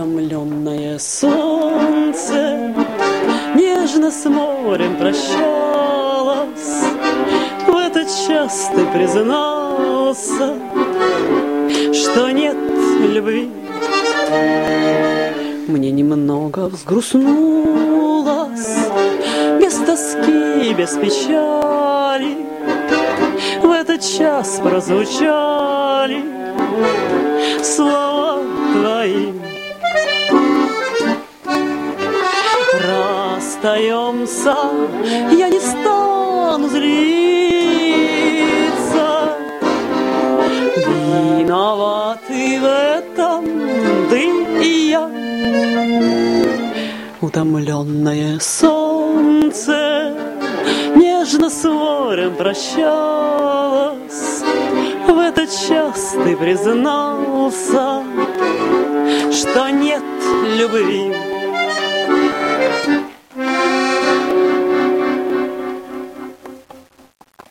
Утомленное солнце нежно с морем прощалось. В этот час ты признался, что нет любви. Мне немного взгрустнулось, без тоски, без печали. В этот час прозвучали слова твои. Расстаемся, я не стану злиться. Виноваты в этом ты и я. Утомленное солнце нежно с морем прощалось. В этот час ты признался, что нет любви.